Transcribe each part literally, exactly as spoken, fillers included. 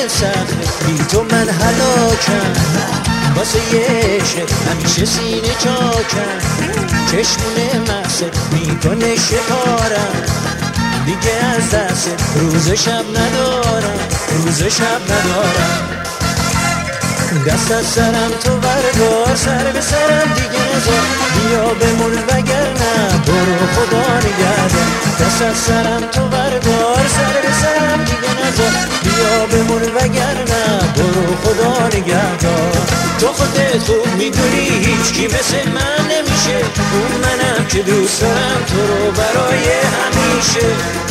سخته، بی تو من هلاکم. واسه یه عشق همیشه سینه چاکم، چشمونه مقصد میکنه شکارم. دیگه از دست روز شب ندارم، روز شب ندارم. دست از سرم تو بردار، سر به سرم دیگه نذار، بیا بمون وگرنه برو خدا نگهدار. دست از سرم تو بردار، سر به سرم دیگه نذار، بیا بمون وگرنه برو خدا نگهدار. تو خودت خوب میدونی هیچ کی مثل من نمیشه، اون منم که دوست دارم تو رو برای همیشه.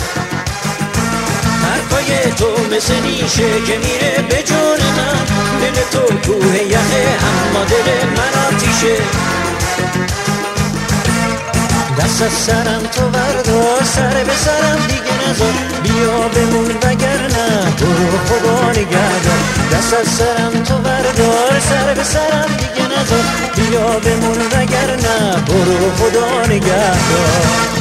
حرفای تو مثل نیشه که میره به جون من، دل تو کوه یخه اما دل من آتیشه. دست از سرم تو بردار، سر به سرم دیگه نذار، بیا بمون وگرنه برو خدا نگهدار. دست از سرم تو بردار، سر به سرم دیگه نذار، بیا بمون وگرنه برو خدا نگهدار.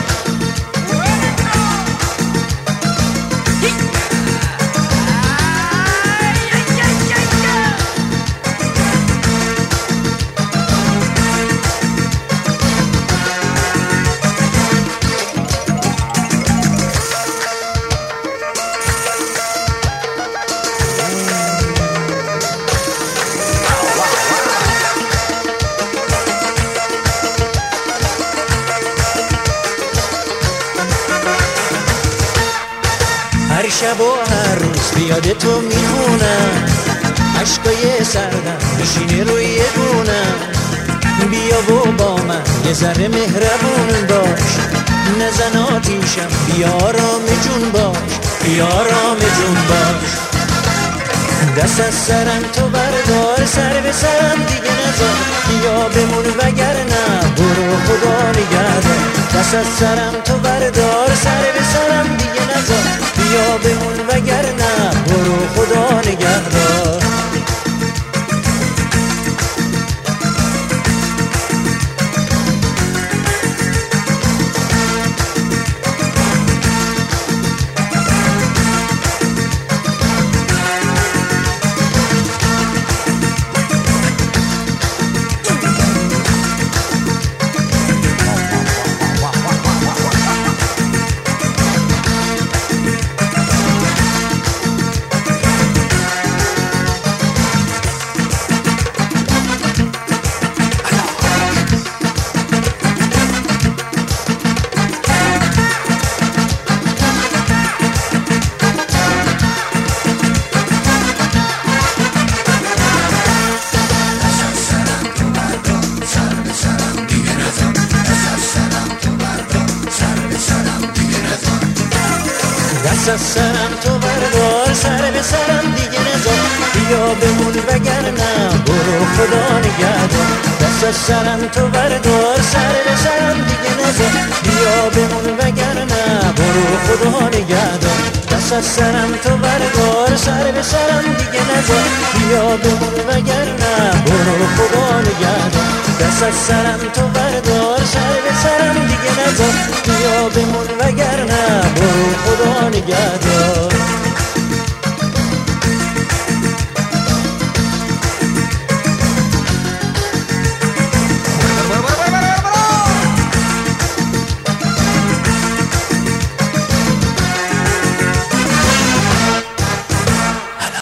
هر شب و هر روز بیاد تو میخونم، عشقای سردم میشینه روی گونم. بیا و با من یه ذره مهربون باش، نزن آتیشم بیا آرام جون باش، بیا آرام جون باش. دست از سرم تو بردار، سر به سرم دیگه نذار، بیا بمون وگرنه برو خدا نگهدار. دست از سرم تو بردار، سر به سرم دیگه نذار، بیا بمون وگرنه برو خدا نگهدار. دست از سرم تو بردار، سر به سرم دیگه نذار، بیا بمون وگرنه برو خدا نگهدار. دست از سرم تو بردار، سر به سرم دیگه نذار، بیا بمون وگرنه برو خدا نگهدار. دست از سرم تو بردار، سر به سرم دیگه نذار، بیا بمون وگرنه برو خدا نگهدار. دست از سرم تو بردار، سر به سرم دیگه نذار، بیا بمون وگرنه برو خدا نگهدار.